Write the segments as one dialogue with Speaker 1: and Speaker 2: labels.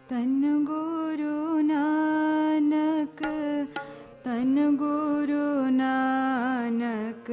Speaker 1: तन गुरु नानक, तन गुरु नानक,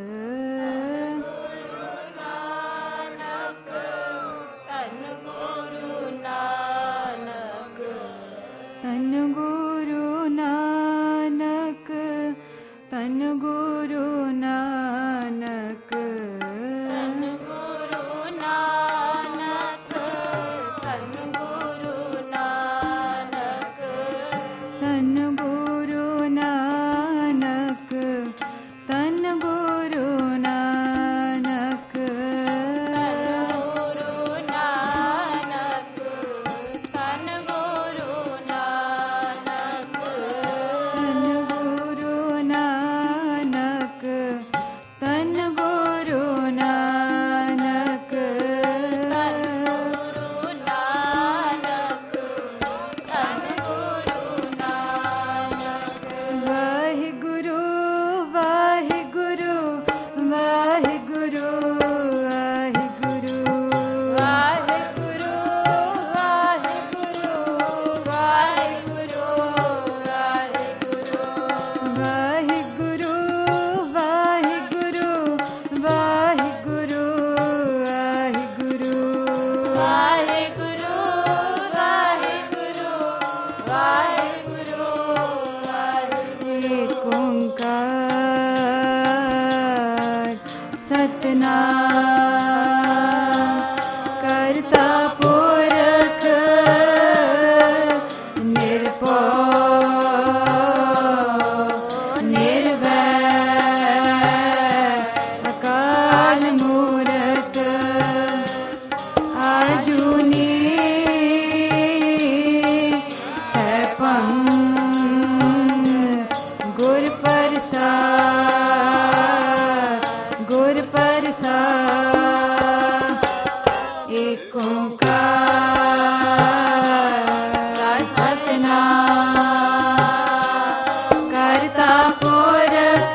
Speaker 2: तन गुरु नानक,
Speaker 1: तन गुरु नानक, तन गुरु नानक,
Speaker 2: तन गुरु नानक, तन गुरु नानक,
Speaker 1: तन गुरु नानक, तन गुरु नानक,
Speaker 2: गुरु नानक, तन गुरु नानक,
Speaker 1: तन गुरु नानक, तन गुरु नानक,
Speaker 2: तन गुरु नानक,
Speaker 1: वाहिगुरु वाहिगुरु वाहिगुरु वाहिगुरु
Speaker 2: वाहिगुरु वाहिगुरु वाहिगुरु वाहिगुरु
Speaker 1: वाहिगुरु वाहिगुरु वाहिगुरु वाहिगुरु
Speaker 2: वाहिगुरु वाहिगुरु वाहिगुरु
Speaker 1: एक ओंकार सतनाम करता पुरख निर्भय निर्वैर अकाल मूरत आजुनी सैभं गुर प्रसाद गुर प्रसाद एक ओंकार सतनाम करता पुरख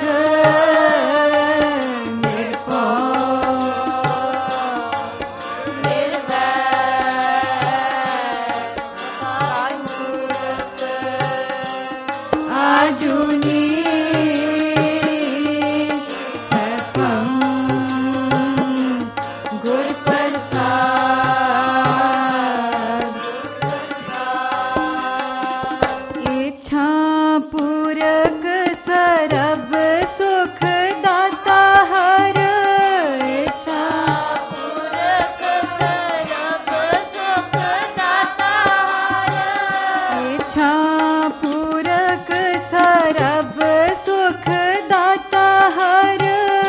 Speaker 1: आजुनी सैभं गुर प्रसाद इच्छा पूरक सरब सुख दाता हर इच्छा
Speaker 2: पूरक सरब सुख दाता
Speaker 1: इच्छा पूरक सरब सुख दाता हर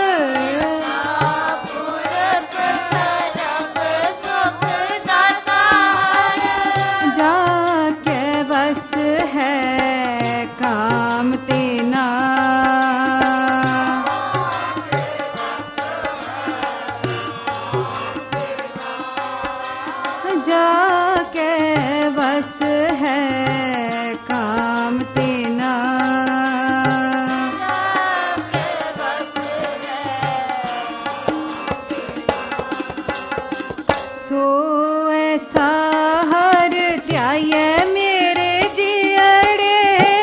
Speaker 2: पूरक सरब सुख दाता
Speaker 1: जाके बस है काम तेना जाके बस है काम तेना सो ऐसा हर ध्याय मेरे जियड़े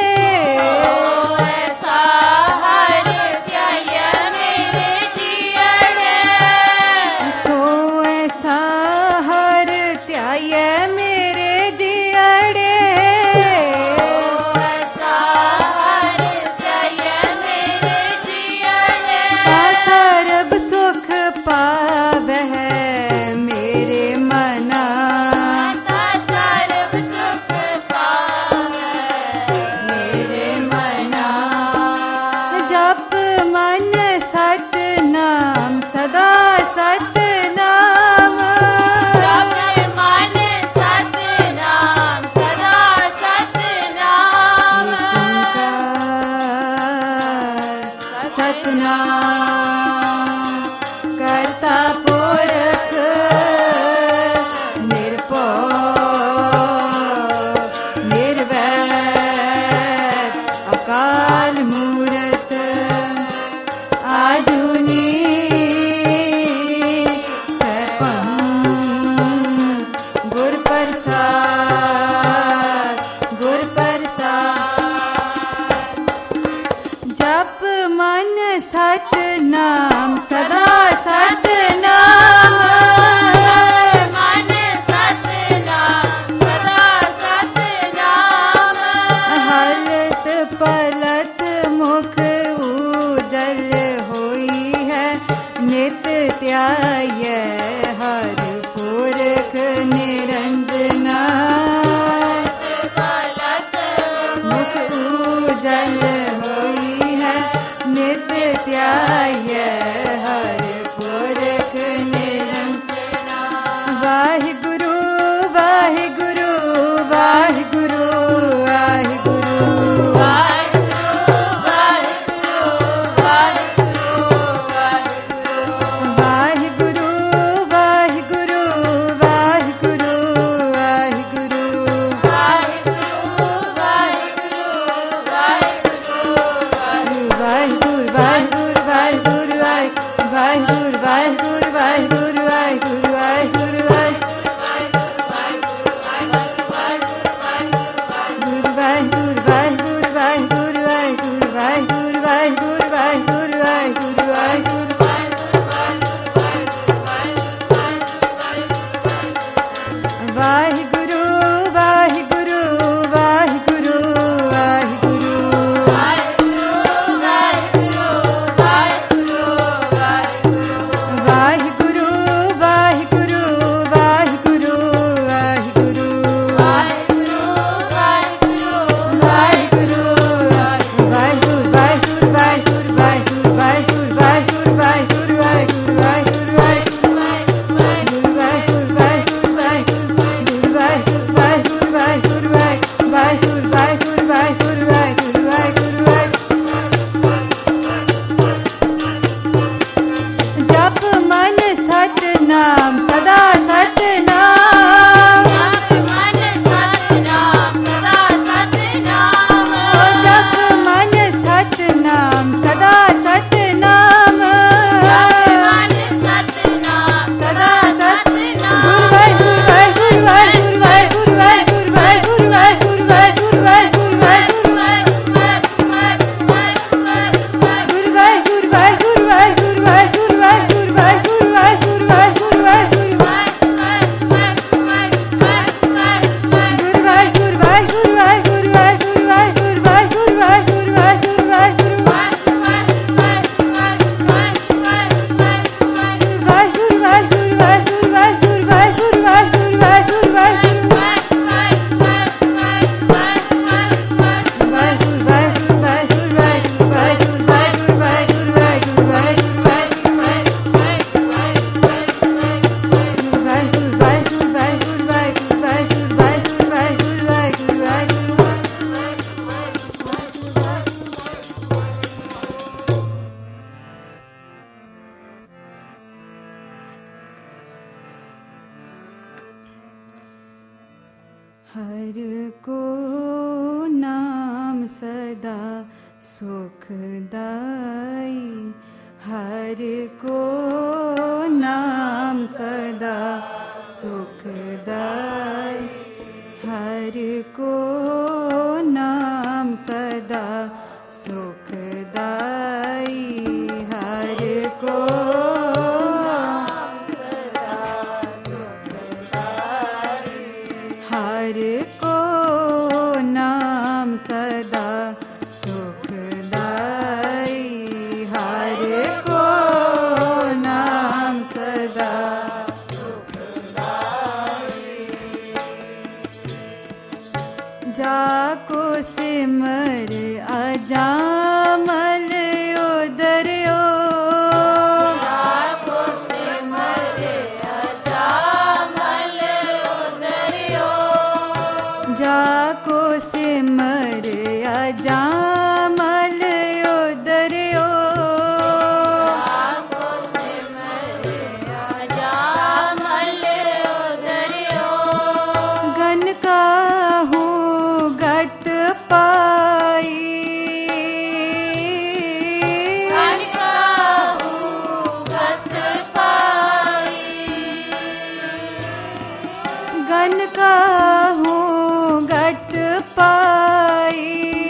Speaker 2: ऐसा हर ध्याय मेरे जियड़े
Speaker 1: सो ऐसा हर ध्याय मेरे जियड़े
Speaker 2: ऐसा हर ध्याय मेरे जियड़े
Speaker 1: सरब सुख पावह मेरे मना
Speaker 2: सर्व सुख पावे
Speaker 1: मेरे मना जप मन सतनाम सदा सतनाम
Speaker 2: जप मन सतनाम सदा सतनाम
Speaker 1: ओंकार सतनाम करता पुरख निर्भय निर्वैर अकाल मूरत आजुनी सैभं गुर प्रसाद हर को नाम सदा सुखदाई, हर को नाम सदा सुखदाई, हर को नाम सदा सुखदाई, हर को हर को नाम सदा सुखदाई, हर को नाम सदा सुखदाई, जाको सिमर अजामल उदर्यो,
Speaker 2: जाको सिमर अजामल उदर्यो,
Speaker 1: जाको सिमर अजामल उदर्यो,
Speaker 2: जाको सिमर अजामल उदर्यो,
Speaker 1: गन काहू गत पाई,
Speaker 2: गन काहू गत पाई,
Speaker 1: गन काहू गत पाई,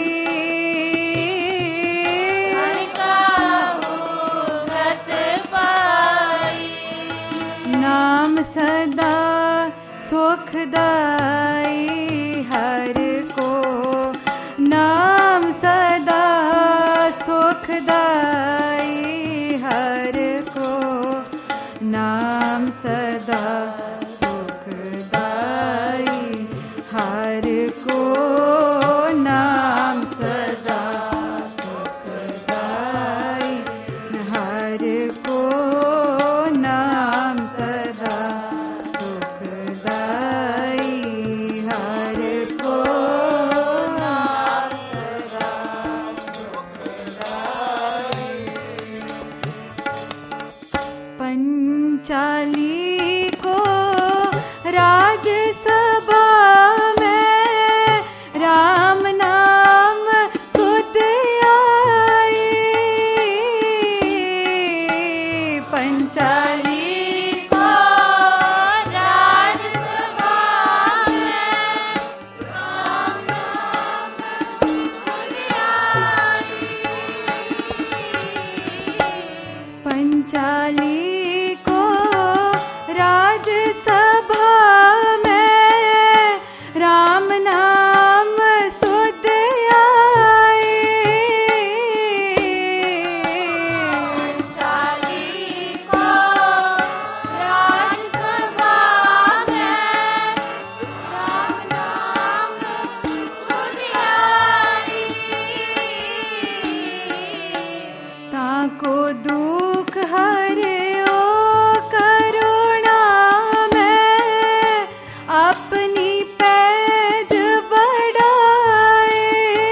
Speaker 2: गन काहू गत पाई,
Speaker 1: नाम सदा सुखदाई, हर को नाम सदा सुखदाई, हर को नाम सदा सुखदाई, हर को नाम सदा सुखदाई, हर को नाम सदा सुखदाई, हर को
Speaker 2: नाम सदा सुखदाई,
Speaker 1: पंचाली को राजसभा में राम नाम सुध आई, पंचाली
Speaker 2: को राजसभा में राम नाम सुध आई,
Speaker 1: पंचाली को राजसभा में राम नाम सुध आई,
Speaker 2: पंचाली को राजसभा में राम नाम सुध आई,
Speaker 1: ताको दुख हरियो करुणा में अपनी पैज बढ़ाए,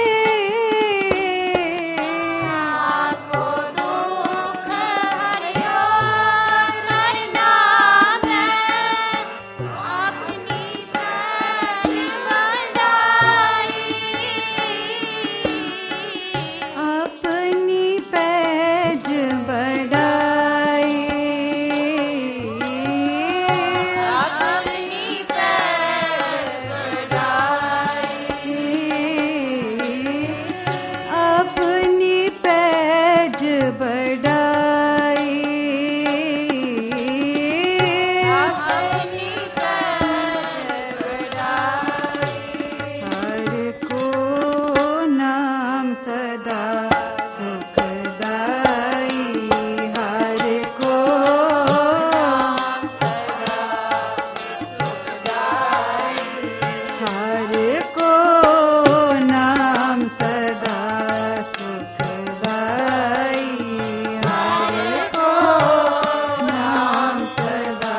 Speaker 2: ताको दुख हरियो करुणा में अपनी पैज बढ़ाई,
Speaker 1: अपनी पैज बढ़ाई,
Speaker 2: अपनी पैज बढ़ाई,
Speaker 1: अपनी पैज बढ़ाई,
Speaker 2: अपनी पैज बढ़ाई,
Speaker 1: हर को नाम सदा सुखदाई, हर को
Speaker 2: नाम सदा सुखदाई,
Speaker 1: हर को नाम सदा सुखदाई, हर को नाम सदा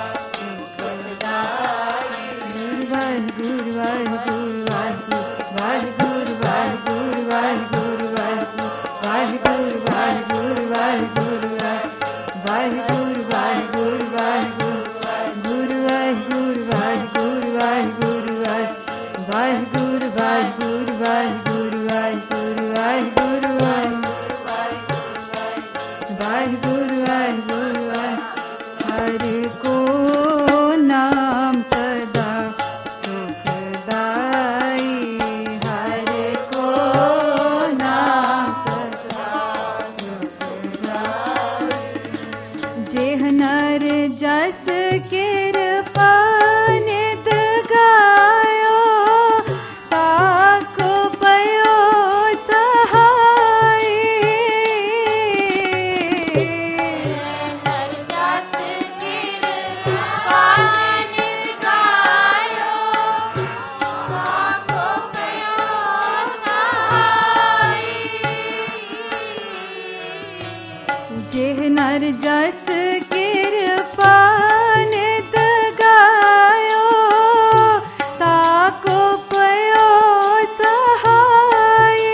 Speaker 1: सुखदाई, गुरु वाहिगुरु वाहिगुरु वाहिगुरु वाहिगुरु वाहिगुरु वाहिगुरु वाहिगुरु वाहिगुरु वाहिगुरु वाहिगुरु वाहिगुरु वाहिगुरु वाहिगुरु वाहिगुरु वाहिगुरु वाहिगुरु ਵਾਹਿਗੁਰੂ ਵਾਹਿਗੁਰੂ ਵਾਹਿਗੁਰੂ ਵਾਹਿਗੁਰੂ ਵਾਹਿਗੁਰੂ ਵਾਹਿਗੁਰੂ ਵਾਹਿਗੁਰੂ ਹਰ ਕੋ ਨਾਮ ਸਦਾ ਸੁਖਦਾਈ ਹਰ ਕੋ ਨਾਮ ਸਦਾ ਸੁਖਦਾਈ जेह नर जस किरपा नित गायो ताको पयो सहाय
Speaker 2: नर जस किरपा नित गायो ताको पयो सहाय
Speaker 1: जेह नर जस किरपा नित गायो ताको पयो सहाय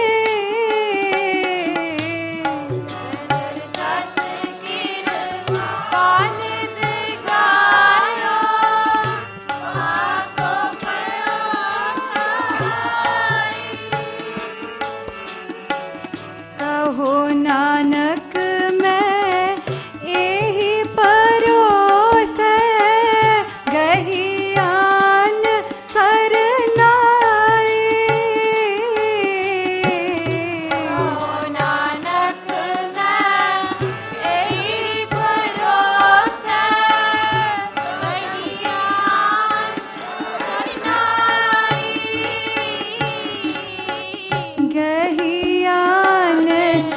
Speaker 2: जस किरपा नित गायो ताको पयो सहाय
Speaker 1: कहो नानक मैं एहि परोसै गहियान सरनाई
Speaker 2: नानक मैं एहि भरोसा
Speaker 1: गहियान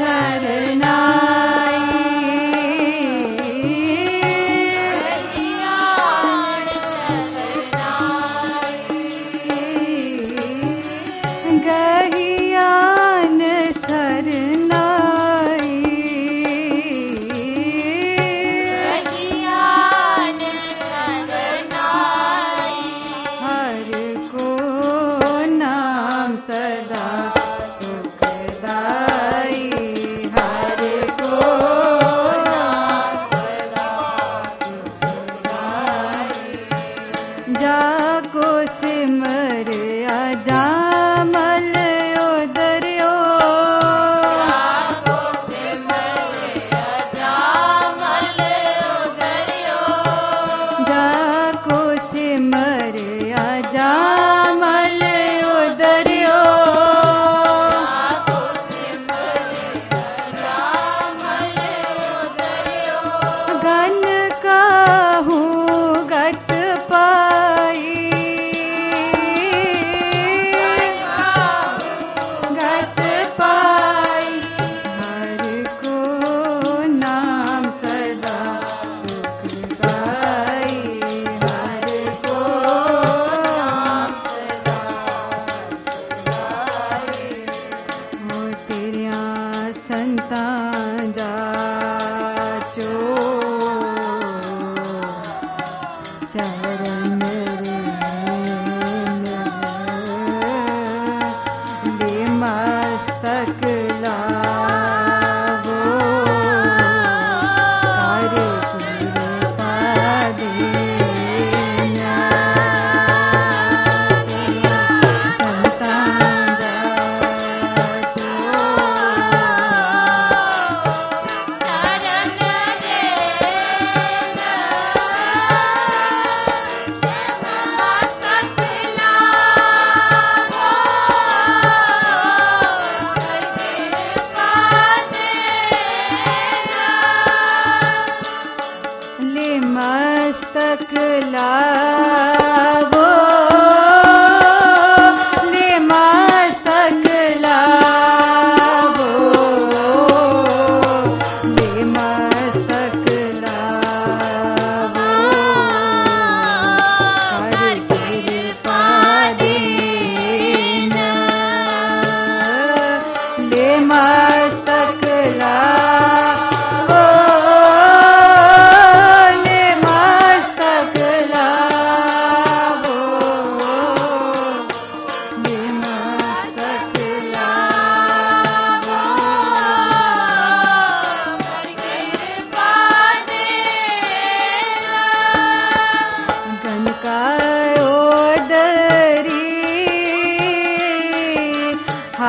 Speaker 1: शरनाई गहियान सरनाई हर को नाम सदा सुखदाई हर को नाम सदा सुखदाई जाको सिमर अजामल उदर्यो जाको सिमर अजामल उदर्यो गन काहू गत पाई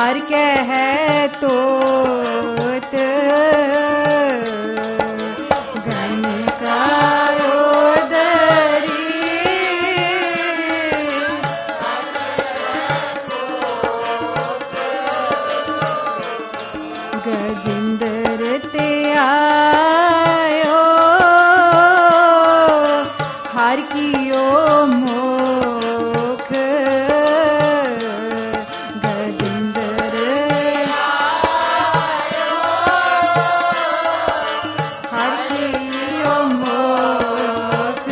Speaker 1: हर के है तोत गण का ओदरी गजिंदर ते आयो हर कियो मोख गजिंदर हर कियो मोख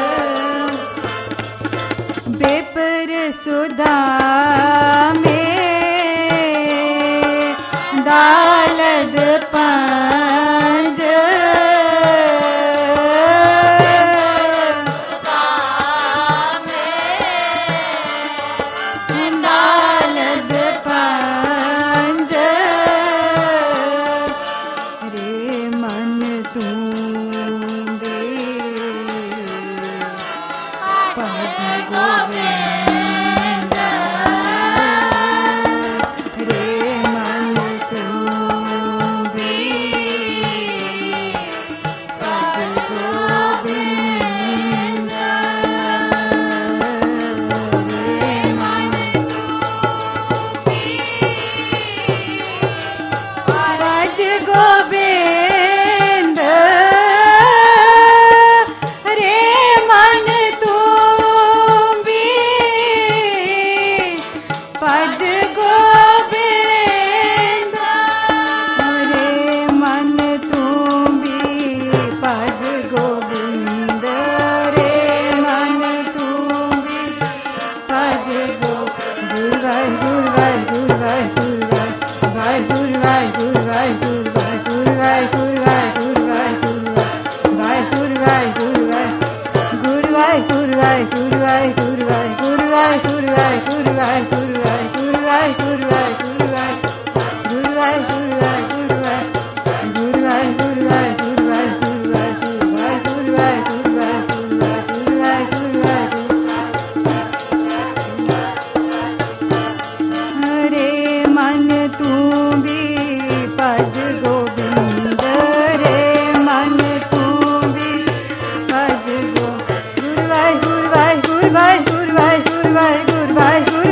Speaker 1: बेपर सुधा में दालद पंज दालद पंज रे मन तू बे पज गोविंद रे मन तू बे पज गोविंद रे मन पज गोविंद रे मन तू भी पज गोविंद रे मन तू भी पज गोविंद रे मन तू भी पज गोविंद रे मन तू भी पज गोविंद रे मन तू भी पज गो गुरु वाहिगुरु वाहिगुरु वाहिगुरु वाहिगुरु वाहिगुरु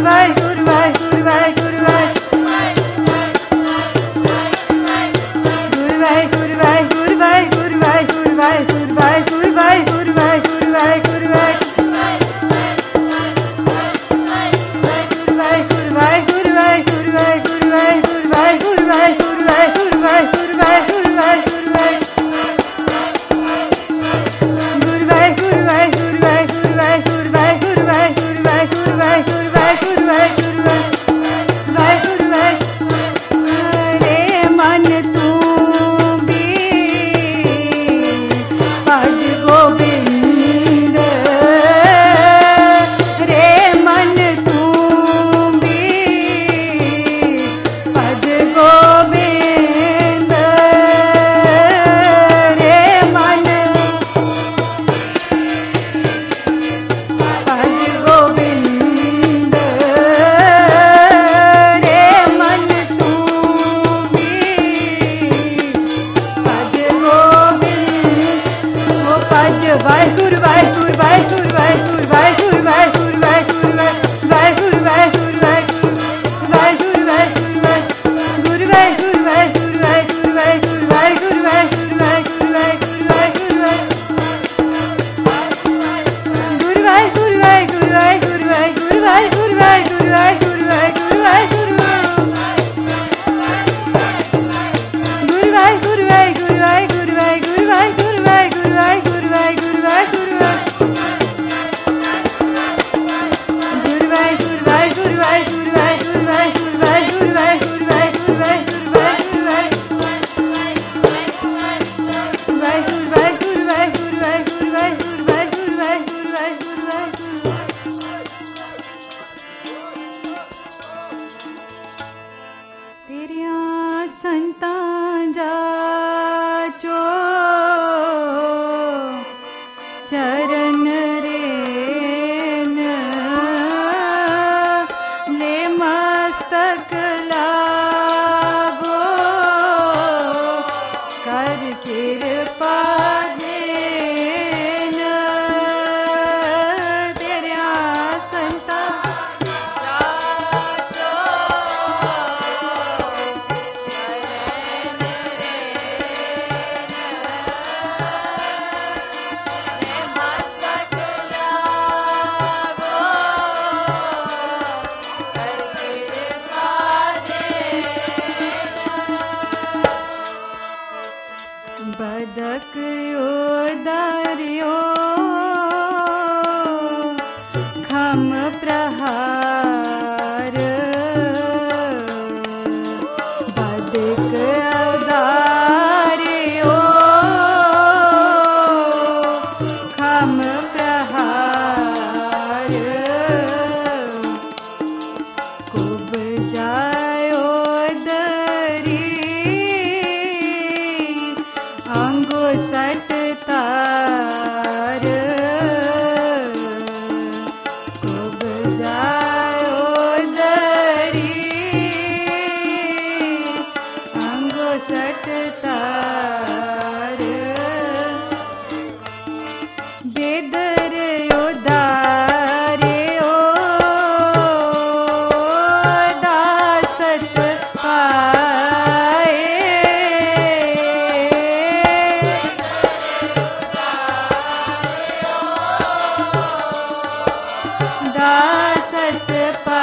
Speaker 1: पा